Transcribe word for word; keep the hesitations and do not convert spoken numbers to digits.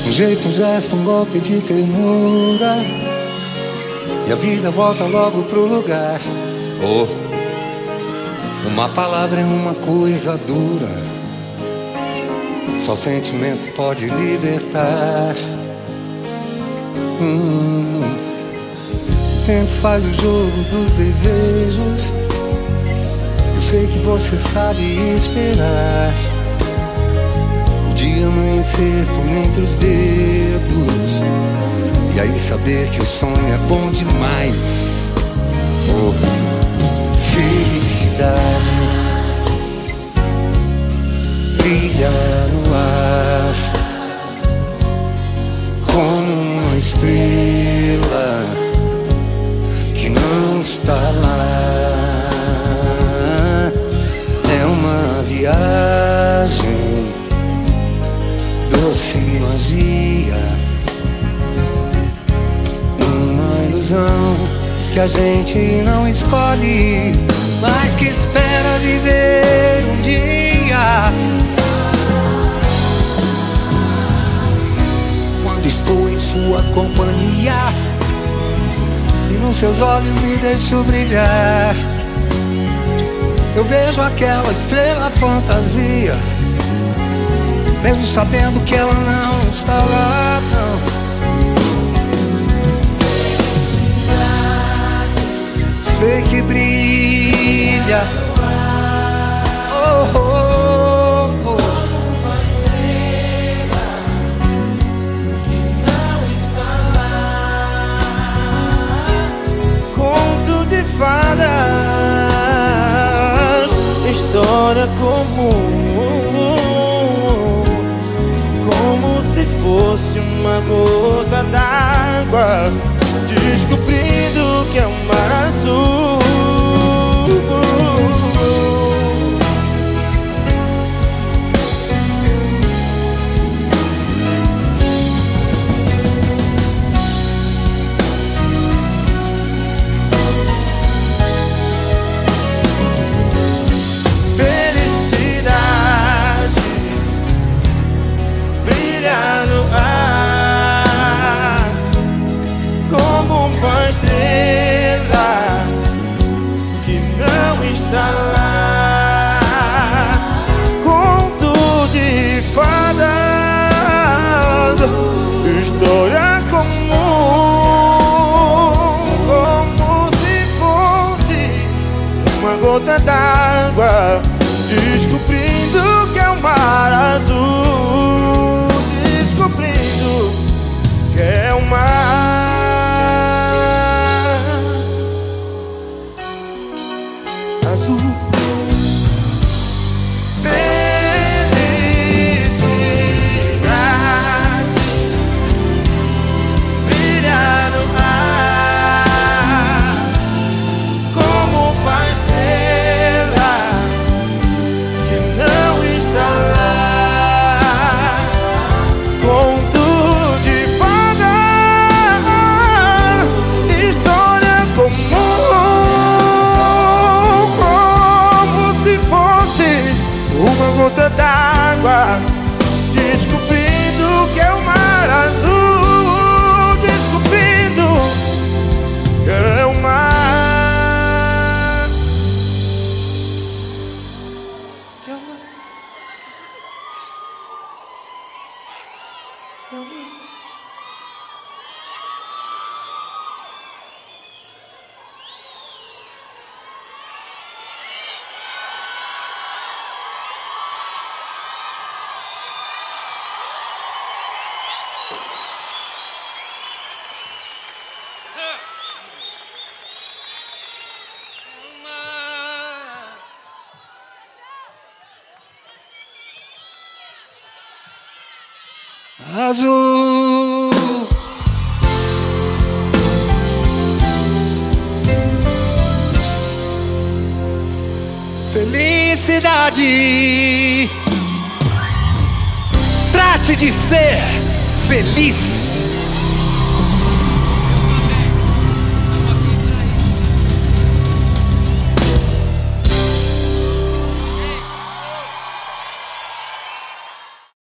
Um jeito, um gesto, um golpe de ternura, e a vida volta logo pro lugar. Oh, uma palavra é uma coisa dura, só o sentimento pode libertar. hum. O tempo faz o jogo dos desejos, eu sei que você sabe esperar o dia amanhecer por entre os dedos, e aí saber que o sonho é bom demais. Oh, felicidade brilha no ar como uma estrela que não está lá. É uma viagem, doce magia, uma ilusão que a gente não escolhe, mas que espera viver um dia. Quando estou em sua companhia e nos seus olhos me deixo brilhar, eu vejo aquela estrela fantasia, mesmo sabendo que ela não está lá, não. Sei que brilha, oh, oh, oh, uma estrela que não está lá. Conto de fadas, história comum, como se fosse uma gota d'água, descobrindo que é um mar azul. Felicidade brilha no ar como uma estrela que não está lá. Conto de fadas, história comum, como se fosse uma gota d'água, descobrindo que é um mar azul, descobrindo que é um mar azul. Felicidade brilha no ar como uma estrela que não está lá. Conto de fadas, história comum, uma gota d'água, descobrindo que é o mar azul, descobrindo que é o mar, que é o mar, que é o mar. Azul, felicidade, trate de ser feliz.